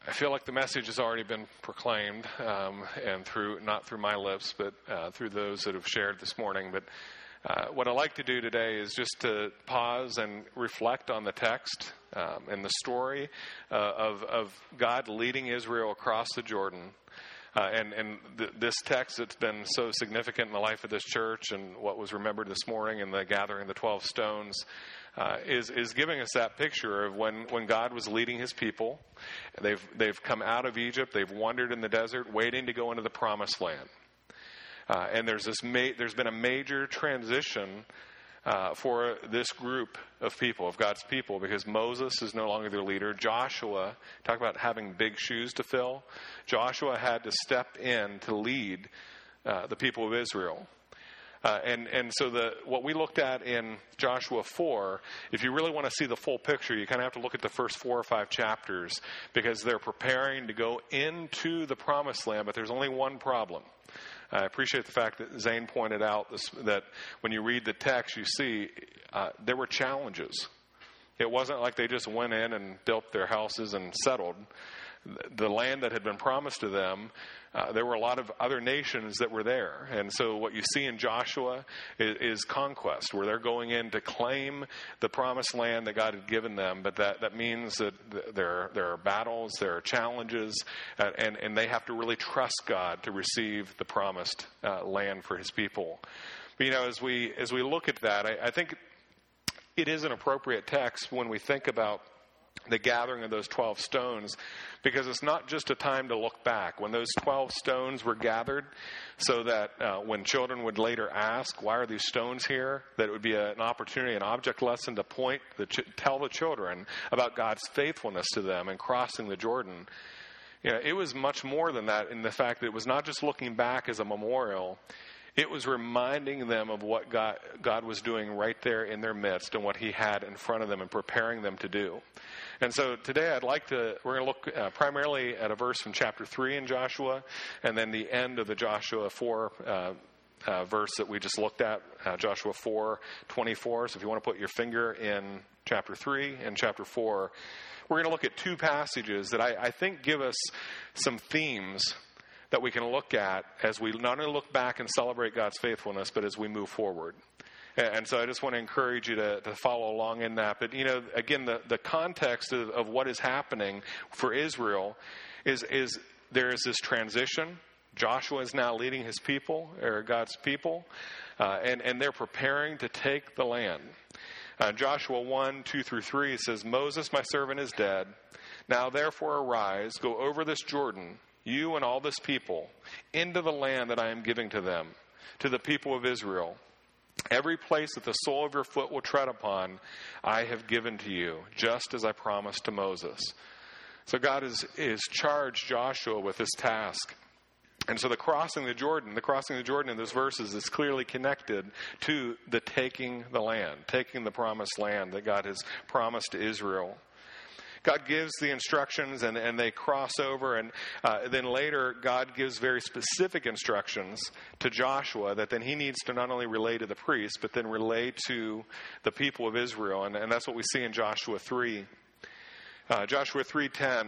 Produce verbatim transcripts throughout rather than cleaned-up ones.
I feel like the message has already been proclaimed, um, and through not through my lips, but uh, through those that have shared this morning. But uh, what I'd like to do today is just to pause and reflect on the text um, and the story uh, of, of God leading Israel across the Jordan. Uh, and and th- this text that's been so significant in the life of this church and what was remembered this morning in the gathering of the twelve stones uh, is is giving us that picture of when, when God was leading his people. They've they've come out of Egypt. They've wandered in the desert, waiting to go into the promised land. Uh, and there's this ma- there's been a major transition Uh, for this group of people, of God's people, because Moses is no longer their leader. Joshua, talk about having big shoes to fill. Joshua had to step in to lead uh, the people of Israel. Uh, and, and so the what we looked at in Joshua four, if you really want to see the full picture, you kind of have to look at the first four or five chapters, because they're preparing to go into the promised land, but there's only one problem. I appreciate the fact that Zane pointed out this, that when you read the text, you see uh, there were challenges. It wasn't like they just went in and built their houses and settled. The land that had been promised to them, uh, there were a lot of other nations that were there. And so what you see in Joshua is, is conquest, where they're going in to claim the promised land that God had given them. But that, that means that there, there are battles, there are challenges, uh, and, and they have to really trust God to receive the promised uh, land for his people. But, you know, as we, as we look at that, I, I think it is an appropriate text when we think about the gathering of those twelve stones, because it's not just a time to look back. When those twelve stones were gathered, so that uh, when children would later ask, why are these stones here, that it would be a, an opportunity, an object lesson to point, the ch- tell the children about God's faithfulness to them in crossing the Jordan. You know, it was much more than that in the fact that it was not just looking back as a memorial. It was reminding them of what God, God was doing right there in their midst and what he had in front of them and preparing them to do. And so today I'd like to, we're going to look uh, primarily at a verse from chapter three in Joshua, and then the end of the Joshua four uh, uh, verse that we just looked at, uh, Joshua four twenty-four. So if you want to put your finger in chapter three and chapter four, we're going to look at two passages that I, I think give us some themes that we can look at as we not only look back and celebrate God's faithfulness, but as we move forward. And so I just want to encourage you to, to follow along in that. But, you know, again, the, the context of, of what is happening for Israel is, is there is this transition. Joshua is now leading his people, or God's people, uh, and, and they're preparing to take the land. Uh, Joshua one, two through three says, Moses, my servant, is dead. Now, therefore, arise, go over this Jordan, you and all this people, into the land that I am giving to them, to the people of Israel. Every place that the sole of your foot will tread upon, I have given to you, just as I promised to Moses. So God is, is charged Joshua with this task. And so the crossing the Jordan, the crossing the Jordan in those verses is clearly connected to the taking the land, taking the promised land that God has promised to Israel. God gives the instructions, and, and they cross over, and uh, then later God gives very specific instructions to Joshua that then he needs to not only relay to the priests, but then relay to the people of Israel, and, and that's what we see in Joshua three. Uh, Joshua three ten,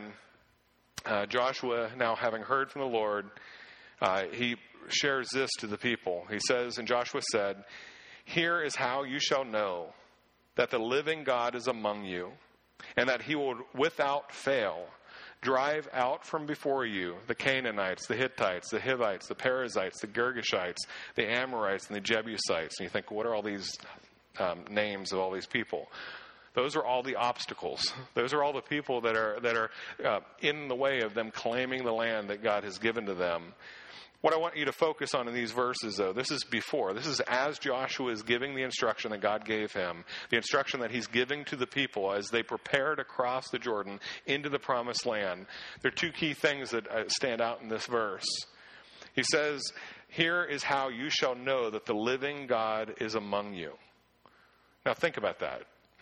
uh, Joshua, now having heard from the Lord, uh, he shares this to the people. He says, and Joshua said, here is how you shall know that the living God is among you, and that he will without fail drive out from before you the Canaanites, the Hittites, the Hivites, the Perizzites, the Girgashites, the Amorites, and the Jebusites. And you think, what are all these um, names of all these people? Those are all the obstacles. Those are all the people that are that are uh, in the way of them claiming the land that God has given to them. What I want you to focus on in these verses, though, this is before. This is as Joshua is giving the instruction that God gave him, the instruction that he's giving to the people as they prepare to cross the Jordan into the promised land. There are two key things that stand out in this verse. He says, here is how you shall know that the living God is among you. Now think about that.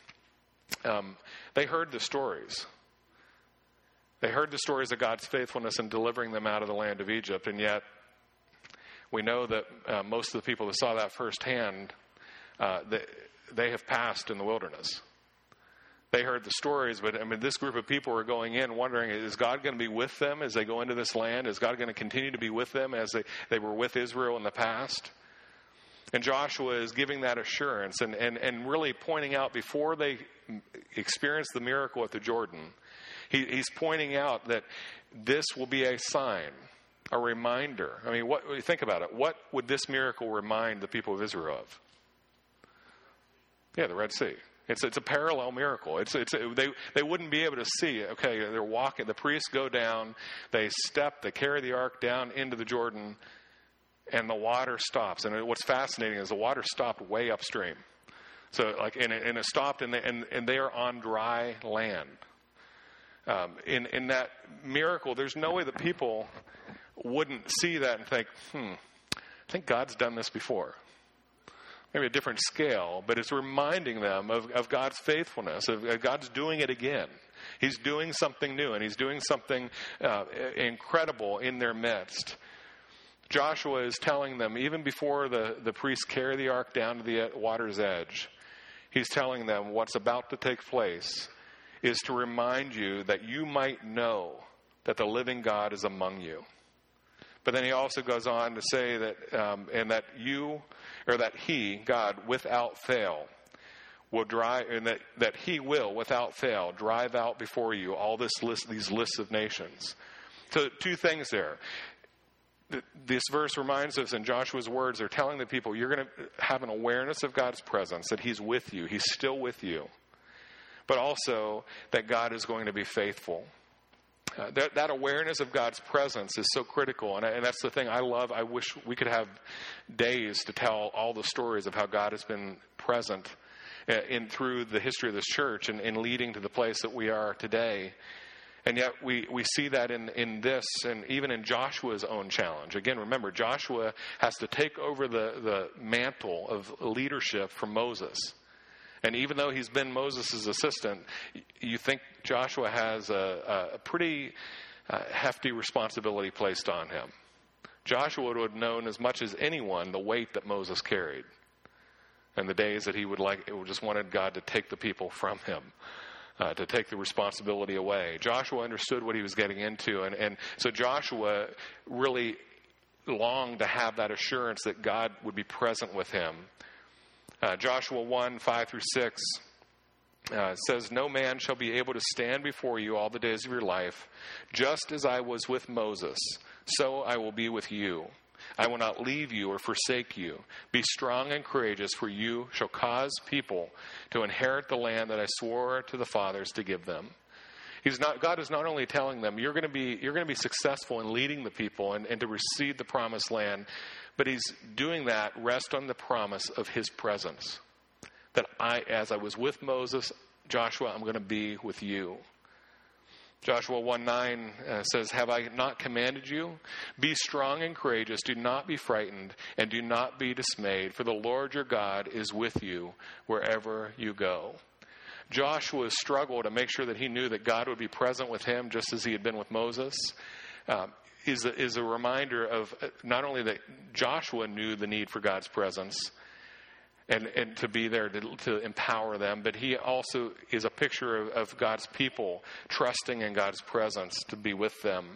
Um, they heard the stories. They heard the stories of God's faithfulness in delivering them out of the land of Egypt, and yet we know that uh, most of the people that saw that firsthand, uh, they, they have passed in the wilderness. they heard the stories, but I mean, this group of people were going in wondering, is God going to be with them as they go into this land? Is God going to continue to be with them as they, they were with Israel in the past? And Joshua is giving that assurance and, and, and really pointing out before they experience the miracle at the Jordan, he, he's pointing out that this will be a sign, a reminder. I mean, what, think about it. What would this miracle remind the people of Israel of? Yeah, the Red Sea. It's it's a parallel miracle. It's it's a, they they wouldn't be able to see. Okay, they're walking. The priests go down. They step. They carry the ark down into the Jordan, and the water stops. And what's fascinating is the water stopped way upstream. So like and it, and it stopped, and they, and and they are on dry land. Um, in in that miracle, there's no way that people wouldn't see that and think, hmm, I think God's done this before. Maybe a different scale, but it's reminding them of, of God's faithfulness, of, of God's doing it again. He's doing something new, and he's doing something uh, incredible in their midst. Joshua is telling them, even before the, the priests carry the ark down to the water's edge, he's telling them what's about to take place is to remind you that you might know that the living God is among you. But then he also goes on to say that, um, and that you, or that he, God, without fail, will drive, and that, that he will, without fail, drive out before you all this list, these lists of nations. So two things there. This verse reminds us, in Joshua's words, they're telling the people, you're going to have an awareness of God's presence, that he's with you, he's still with you. But also that God is going to be faithful. Uh, that, that awareness of God's presence is so critical, and, I, and that's the thing I love. I wish we could have days to tell all the stories of how God has been present in, in through the history of this church and in leading to the place that we are today. And yet we, we see that in, in this and even in Joshua's own challenge. Again, remember, Joshua has to take over the, the mantle of leadership from Moses. And even though he's been Moses' assistant, you think Joshua has a, a pretty uh, hefty responsibility placed on him. Joshua would have known as much as anyone the weight that Moses carried and the days that he would like, just wanted God to take the people from him, uh, to take the responsibility away. Joshua understood what he was getting into. And, and so Joshua really longed to have that assurance that God would be present with him. Uh, Joshua one, five through six uh, says, no man shall be able to stand before you all the days of your life. Just as I was with Moses, so I will be with you. I will not leave you or forsake you. Be strong and courageous, for you shall cause people to inherit the land that I swore to the fathers to give them. He's not, God is not only telling them, you're going to be, you're going to be successful in leading the people and, and to receive the promised land, but he's doing that rest on the promise of his presence. That I, as I was with Moses, Joshua, I'm going to be with you. Joshua one nine uh, says, have I not commanded you? Be strong and courageous. Do not be frightened and do not be dismayed, for the Lord your God is with you wherever you go. Joshua struggled to make sure that he knew that God would be present with him just as he had been with Moses. Um, is a, is a reminder of not only that Joshua knew the need for God's presence and, and to be there to, to empower them, but he also is a picture of, of God's people trusting in God's presence to be with them.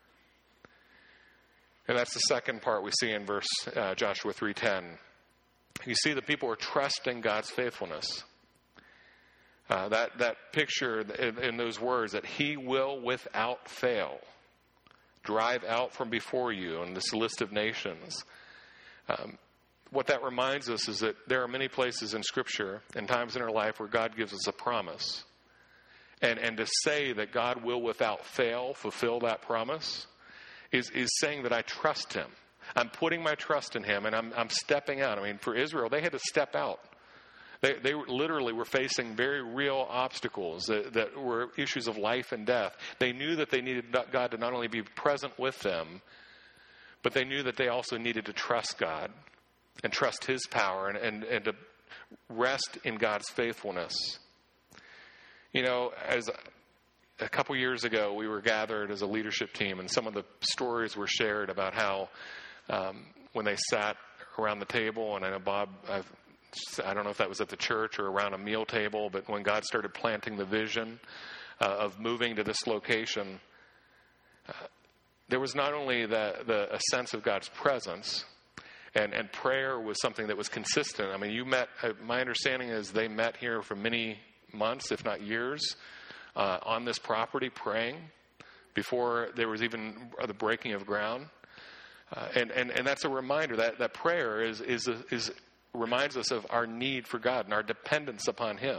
And that's the second part we see in verse uh, Joshua three ten. You see the people are trusting God's faithfulness. Uh, that, that picture in, in those words, that he will without fail drive out from before you in this list of nations. Um, what that reminds us is that there are many places in Scripture and times in our life where God gives us a promise. And, and to say that God will without fail fulfill that promise is, is saying that I trust him. I'm putting my trust in him and I'm, I'm stepping out. I mean, for Israel, they had to step out. They, they literally were facing very real obstacles that, that were issues of life and death. They knew that they needed God to not only be present with them, but they knew that they also needed to trust God and trust his power and, and, and to rest in God's faithfulness. You know, as a couple years ago, we were gathered as a leadership team, and some of the stories were shared about how um, when they sat around the table, and I know Bob, I've I don't know if that was at the church or around a meal table, but when God started planting the vision uh, of moving to this location, uh, there was not only the, the a sense of God's presence, and, and prayer was something that was consistent. I mean, you met, uh, my understanding is they met here for many months, if not years, uh, on this property praying before there was even the breaking of ground. Uh, and, and, and that's a reminder that, that prayer is, is, is reminds us of our need for God and our dependence upon Him.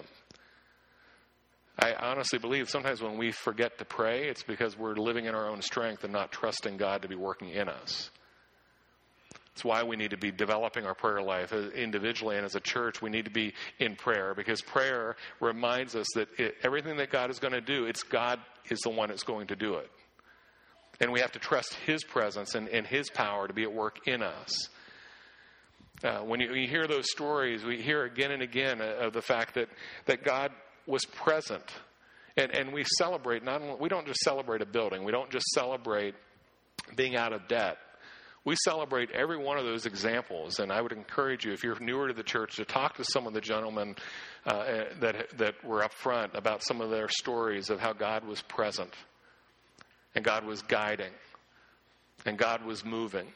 I honestly believe sometimes when we forget to pray, it's because we're living in our own strength and not trusting God to be working in us. It's why we need to be developing our prayer life individually, and as a church, we need to be in prayer, because prayer reminds us that it, everything that God is going to do, it's God is the one that's going to do it. And we have to trust His presence and, and His power to be at work in us. Uh, when, you, when you hear those stories, we hear again and again of the fact that, that God was present. And, and we celebrate, not only, we don't just celebrate a building. We don't just celebrate being out of debt. We celebrate every one of those examples, and I would encourage you, if you're newer to the church, to talk to some of the gentlemen uh, that that were up front about some of their stories of how God was present, and God was guiding, and God was moving.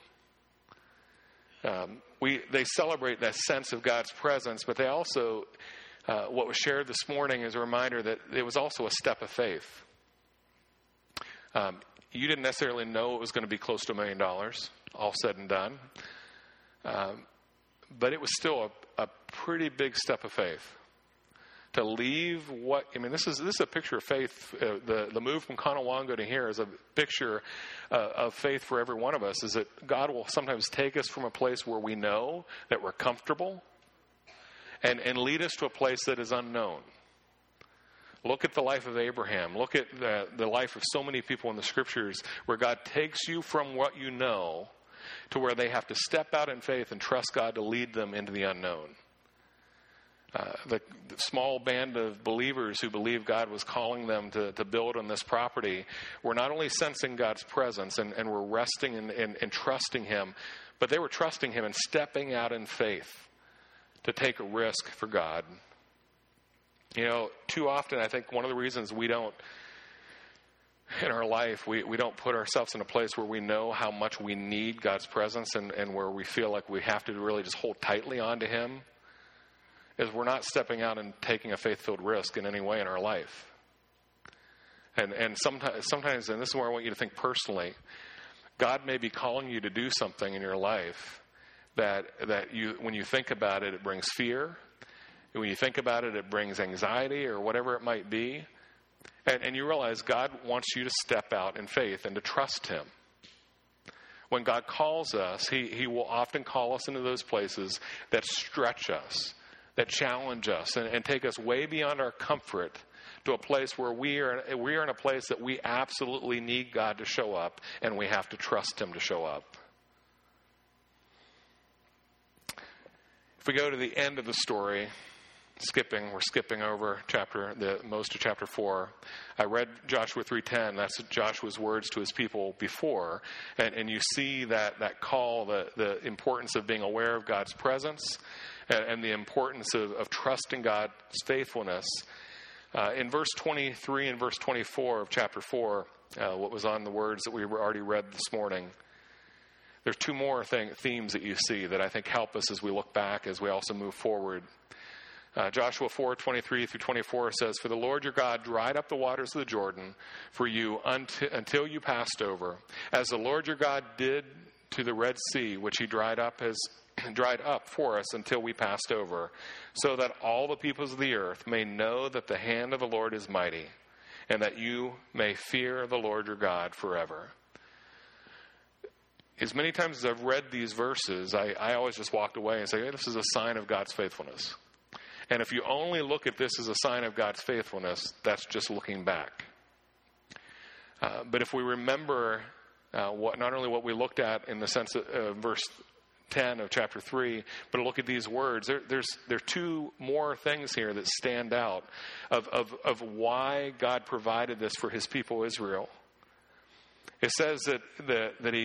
Um, we they celebrate that sense of God's presence, but they also, uh, what was shared this morning is a reminder that it was also a step of faith. Um, you didn't necessarily know it was going to be close to a million dollars, all said and done. Um, but it was still a, a pretty big step of faith. To leave what, I mean, this is this is a picture of faith. Uh, the, the move from Conowongo to here is a picture uh, of faith for every one of us, is that God will sometimes take us from a place where we know that we're comfortable and, and lead us to a place that is unknown. Look at the life of Abraham. Look at the, the life of so many people in the Scriptures where God takes you from what you know to where they have to step out in faith and trust God to lead them into the unknown. Uh, the, the small band of believers who believed God was calling them to, to build on this property were not only sensing God's presence and, and were resting and, and, and trusting Him, but they were trusting Him and stepping out in faith to take a risk for God. You know, too often I think one of the reasons we don't, in our life, we, we don't put ourselves in a place where we know how much we need God's presence and, and where we feel like we have to really just hold tightly onto Him, is we're not stepping out and taking a faith-filled risk in any way in our life. And and sometimes, sometimes, and this is where I want you to think personally, God may be calling you to do something in your life that that you, when you think about it, it brings fear. When you think about it, it brings anxiety or whatever it might be. And, and you realize God wants you to step out in faith and to trust Him. When God calls us, He, he will often call us into those places that stretch us, that challenge us, and, and take us way beyond our comfort to a place where we are, we are in a place that we absolutely need God to show up, and we have to trust Him to show up. If we go to the end of the story, Skipping, we're skipping over chapter the most of chapter four. I read Joshua three ten. That's Joshua's words to his people before, and, and you see that that call, the the importance of being aware of God's presence, and, and the importance of, of trusting God's faithfulness. Uh, in verse twenty-three and verse twenty-four of chapter four, uh, what was on the words that we already read this morning. There's two more thing, themes that you see that I think help us as we look back, as we also move forward. Uh, Joshua four twenty-three through twenty-four says, "For the Lord your God dried up the waters of the Jordan for you until, until you passed over, as the Lord your God did to the Red Sea, which He dried up as dried up for us until we passed over, so that all the peoples of the earth may know that the hand of the Lord is mighty, and that you may fear the Lord your God forever." As many times as I've read these verses, I, I always just walked away and say, hey, this is a sign of God's faithfulness. And if you only look at this as a sign of God's faithfulness, that's just looking back. Uh, but if we remember uh, what not only what we looked at in the sense of uh, verse ten of chapter three, but look at these words, there, there's there are two more things here that stand out of, of, of why God provided this for His people Israel. It says that, the, that He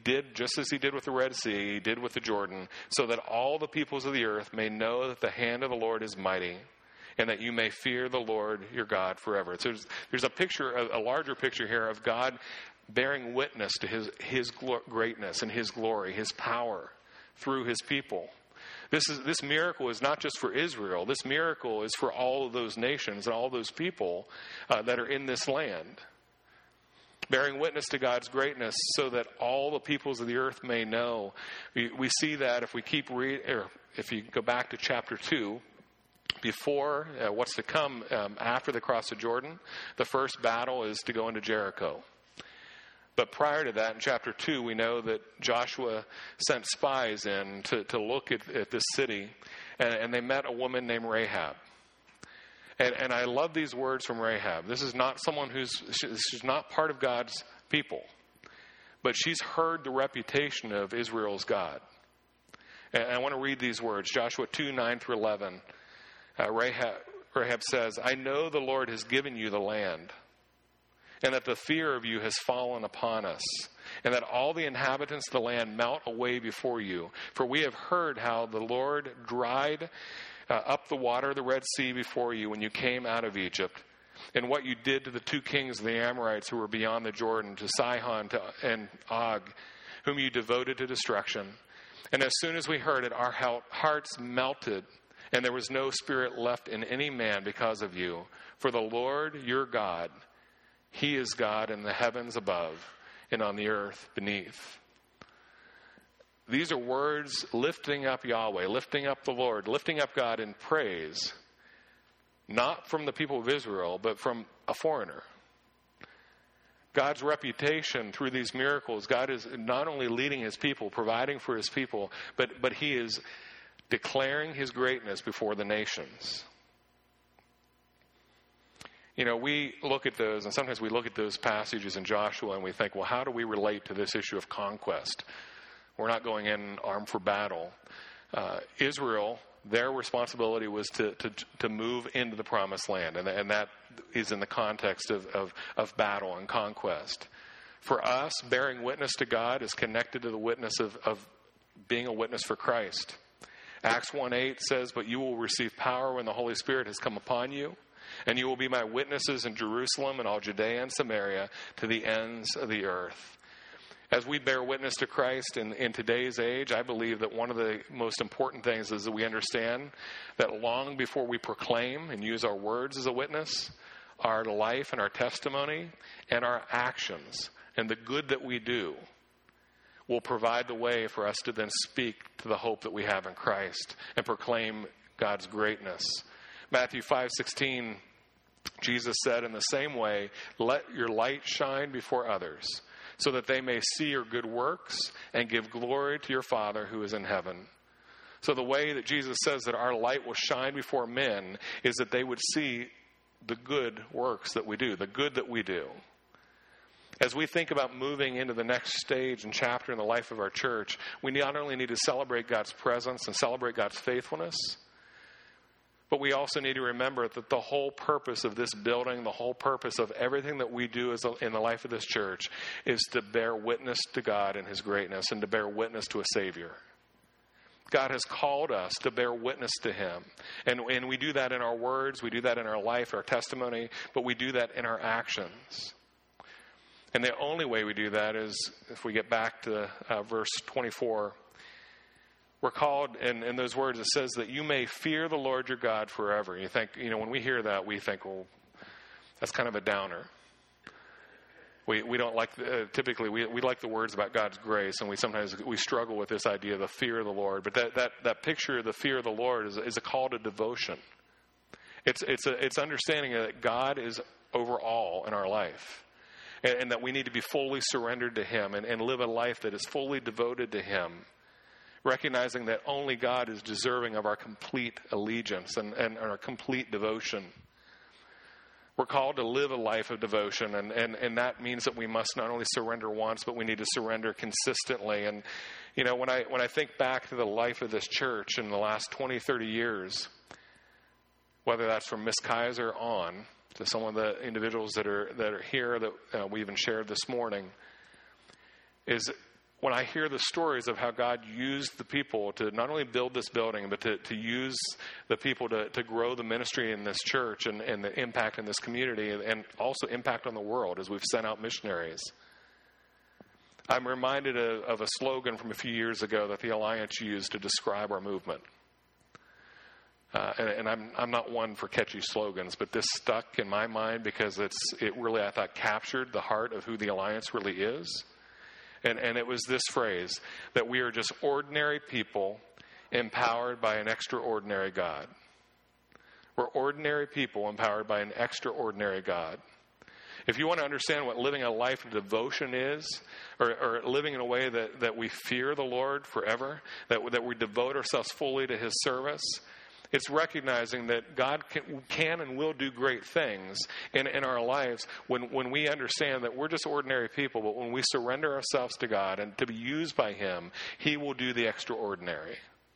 did just as he did with the Red Sea, he did with the Jordan, so that all the peoples of the earth may know that the hand of the Lord is mighty, and that you may fear the Lord your God forever. So there's, there's a picture, a, a larger picture here of God bearing witness to his, his greatness and his glory, his power through his people. This is this miracle is not just for Israel. This miracle is for all of those nations and all those people uh, that are in this land. Bearing witness to God's greatness so that all the peoples of the earth may know. We, we see that if we keep read, or if you go back to chapter two, before uh, what's to come um, after the cross of Jordan, the first battle is to go into Jericho. But prior to that, in chapter two, we know that Joshua sent spies in to, to look at, at this city, and, and they met a woman named Rahab. And, and I love these words from Rahab. This is not someone who's, she's not part of God's people, but she's heard the reputation of Israel's God. And I want to read these words, Joshua two, nine through eleven. Uh, Rahab, Rahab says, I know the Lord has given you the land, and that the fear of you has fallen upon us, and that all the inhabitants of the land melt away before you. For we have heard how the Lord dried uh, up the water of the Red Sea before you when you came out of Egypt, and what you did to the two kings of the Amorites who were beyond the Jordan, to Sihon to, and Og, whom you devoted to destruction. And as soon as we heard it, our hearts melted, and there was no spirit left in any man because of you. For the Lord your God, he is God in the heavens above and on the earth beneath. These are words lifting up Yahweh, lifting up the Lord, lifting up God in praise, not from the people of Israel, but from a foreigner. God's reputation through these miracles, God is not only leading his people, providing for his people, but, but he is declaring his greatness before the nations. You know, we look at those, and sometimes we look at those passages in Joshua and we think, well, how do we relate to this issue of conquest? We're not going in armed for battle. Uh, Israel, their responsibility was to, to to move into the promised land, and, and that is in the context of, of, of battle and conquest. For us, bearing witness to God is connected to the witness of, of being a witness for Christ. Acts one eight says, but you will receive power when the Holy Spirit has come upon you, and you will be my witnesses in Jerusalem and all Judea and Samaria to the ends of the earth. As we bear witness to Christ in, in today's age, I believe that one of the most important things is that we understand that long before we proclaim and use our words as a witness, our life and our testimony and our actions and the good that we do will provide the way for us to then speak to the hope that we have in Christ and proclaim God's greatness. Matthew five sixteen, Jesus said, in the same way, let your light shine before others, so that they may see your good works and give glory to your Father who is in heaven. So the way that Jesus says that our light will shine before men is that they would see the good works that we do, the good that we do. As we think about moving into the next stage and chapter in the life of our church, we not only need to celebrate God's presence and celebrate God's faithfulness, but we also need to remember that the whole purpose of this building, the whole purpose of everything that we do as a, in the life of this church is to bear witness to God and his greatness and to bear witness to a Savior. God has called us to bear witness to him. And, and we do that in our words, we do that in our life, our testimony, but we do that in our actions. And the only way we do that is if we get back to uh, verse twenty-four. We're called, in, in those words, it says that you may fear the Lord your God forever. And you think, you know, when we hear that, we think, well, that's kind of a downer. We we don't like, uh, typically, we we like the words about God's grace, and we sometimes, we struggle with this idea of the fear of the Lord. But that, that, that picture of the fear of the Lord is, is a call to devotion. It's, it's, a, it's understanding that God is over all in our life, and, and that we need to be fully surrendered to him and, and live a life that is fully devoted to him, recognizing that only God is deserving of our complete allegiance and, and our complete devotion. We're called to live a life of devotion, and, and, and that means that we must not only surrender once, but we need to surrender consistently. And, you know, when I when I think back to the life of this church in the last twenty, thirty years, whether that's from Miss Kaiser on to some of the individuals that are that are here that uh, we even shared this morning, is when I hear the stories of how God used the people to not only build this building, but to, to use the people to, to grow the ministry in this church and, and the impact in this community, and, and also impact on the world as we've sent out missionaries, I'm reminded of, of a slogan from a few years ago that the Alliance used to describe our movement. Uh, and and I'm, I'm not one for catchy slogans, but this stuck in my mind because it's it really, I thought, captured the heart of who the Alliance really is. And, and it was this phrase, that we are just ordinary people empowered by an extraordinary God. We're ordinary people empowered by an extraordinary God. If you want to understand what living a life of devotion is, or, or living in a way that, that we fear the Lord forever, that, that we devote ourselves fully to His service, it's recognizing that God can, can and will do great things in, in our lives when, when we understand that we're just ordinary people, but when we surrender ourselves to God and to be used by Him, He will do the extraordinary.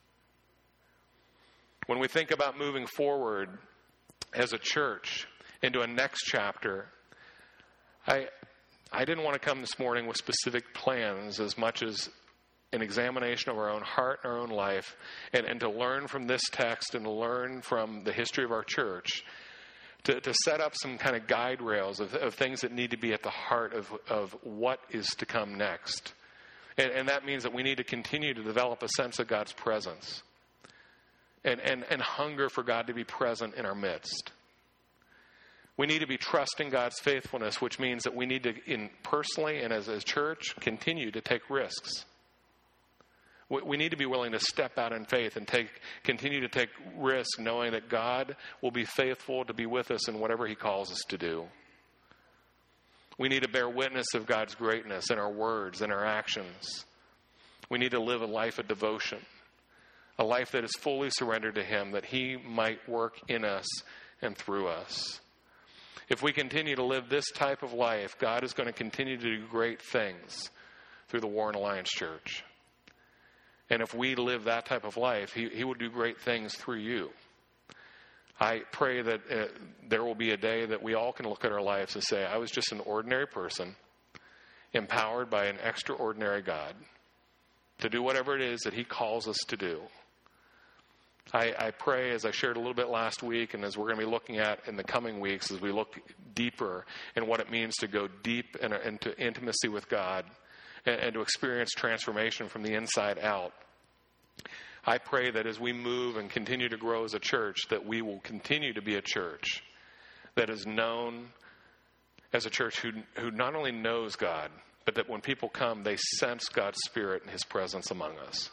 When we think about moving forward as a church into a next chapter, I I didn't want to come this morning with specific plans as much as an examination of our own heart and our own life, and, and to learn from this text and to learn from the history of our church, to, to set up some kind of guide rails of, of things that need to be at the heart of, of what is to come next. And, and that means that we need to continue to develop a sense of God's presence and, and, and hunger for God to be present in our midst. We need to be trusting God's faithfulness, which means that we need to, in personally and as a church, continue to take risks. We need to be willing to step out in faith and take, continue to take risks, knowing that God will be faithful to be with us in whatever He calls us to do. We need to bear witness of God's greatness in our words and our actions. We need to live a life of devotion, a life that is fully surrendered to Him, that He might work in us and through us. If we continue to live this type of life, God is going to continue to do great things through the Warren Alliance Church. And if we live that type of life, he, he will do great things through you. I pray that uh, there will be a day that we all can look at our lives and say, I was just an ordinary person, empowered by an extraordinary God to do whatever it is that He calls us to do. I, I pray, as I shared a little bit last week, and as we're going to be looking at in the coming weeks, as we look deeper in what it means to go deep in, into intimacy with God, and, and to experience transformation from the inside out. I pray that as we move and continue to grow as a church, that we will continue to be a church that is known as a church who, who not only knows God, but that when people come, they sense God's Spirit and His presence among us.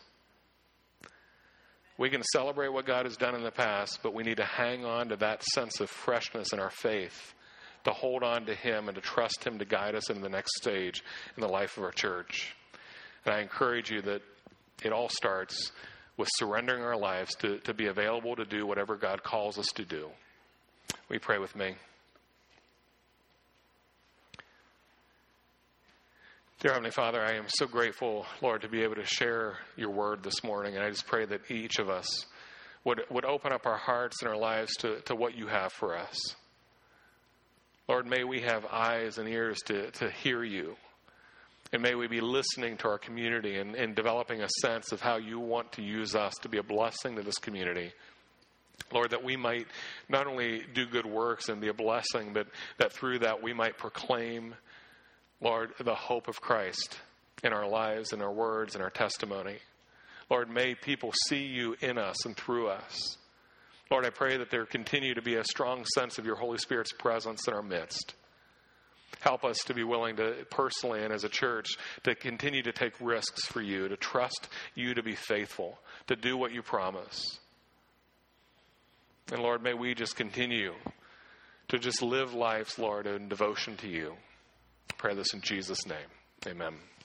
We can celebrate what God has done in the past, but we need to hang on to that sense of freshness in our faith, to hold on to Him and to trust Him to guide us into the next stage in the life of our church. And I encourage you that it all starts with surrendering our lives to, to be available to do whatever God calls us to do. Will you pray with me? Dear Heavenly Father, I am so grateful, Lord, to be able to share your word this morning. And I just pray that each of us would, would open up our hearts and our lives to, to what you have for us. Lord, may we have eyes and ears to, to hear you. And may we be listening to our community and, and developing a sense of how you want to use us to be a blessing to this community. Lord, that we might not only do good works and be a blessing, but that through that we might proclaim, Lord, the hope of Christ in our lives, in our words, in our testimony. Lord, may people see you in us and through us. Lord, I pray that there continue to be a strong sense of your Holy Spirit's presence in our midst. Help us to be willing to, personally and as a church, to continue to take risks for you, to trust you to be faithful, to do what you promise. And Lord, may we just continue to just live lives, Lord, in devotion to you. I pray this in Jesus' name. Amen.